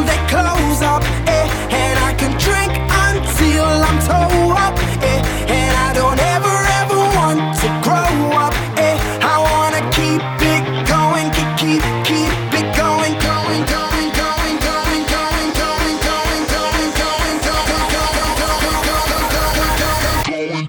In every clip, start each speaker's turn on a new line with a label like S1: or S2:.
S1: they close up, and I can drink until I'm toe up, and I don't ever want to grow up, I wanna keep it going, keep it going, going, going, going, going, going, going, going, going, going, going.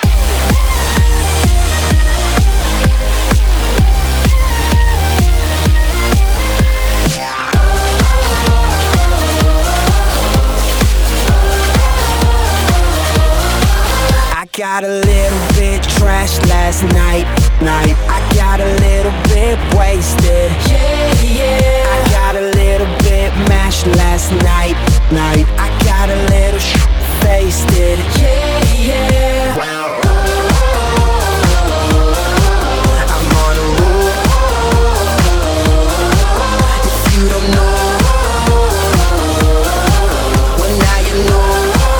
S1: I got a little bit trashed last night. I got a little bit wasted. I got a little bit mashed last night. I got a little wasted. Wow. I'm on a roll. If you don't know, well now you know.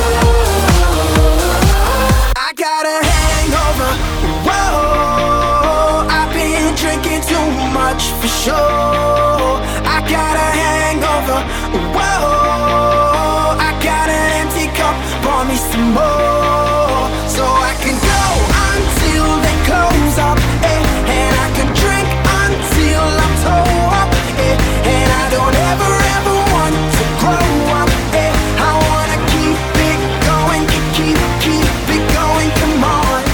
S1: I got a hangover. Whoa, I've been drinking too much for sure. I got a hangover. Whoa, I got an empty cup. Pour me some more, so I can go until they close up, and I can drink until I'm toe up, and I don't ever want to grow up, I wanna keep it going, keep it going, come on.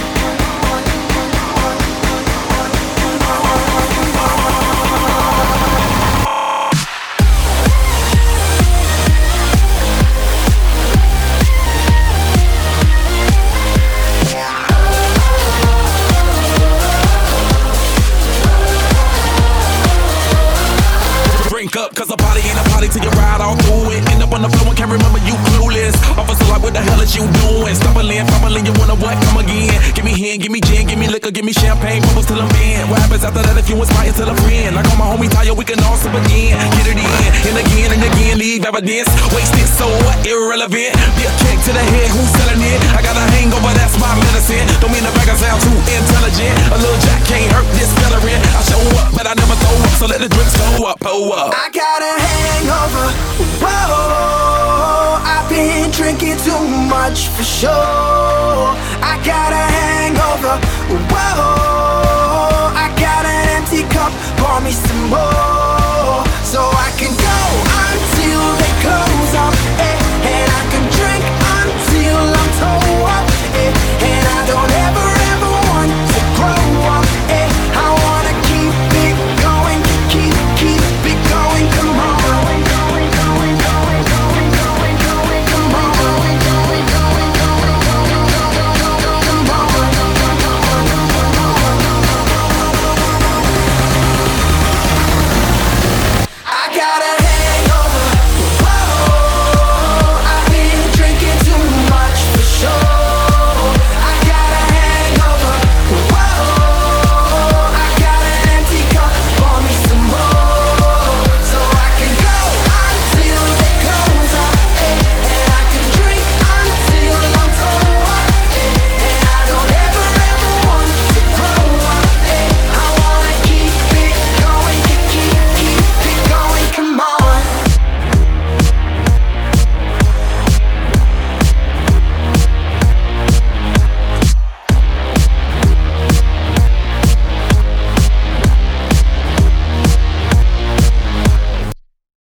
S2: Drink up, cause a party ain't a party till you ride all through it. End up on the floor and can't remember you clueless. Officer like, what the hell is you doing? Stumbling, fumbling, you wanna what? Come again. Give me hand, give me gin, give me liquor, give me champagne, bubbles till I'm in. What happens after that if you inspire till a friend? Like all my homies tire, we can all sip again. Get it in, and again, leave evidence. Wasted, so what? Irrelevant. Be a kick to the head, who's selling it? I got a hangover, that's my medicine. Don't mean to brag, I sound too intelligent. A little jack can't hurt this veteran. I show up, but I never throw up, so let the drinks go up, pull up.
S1: I got a hangover. Whoa, I've been drinking too much for sure. I got a hangover. Whoa, I got an empty cup. Pour me some more,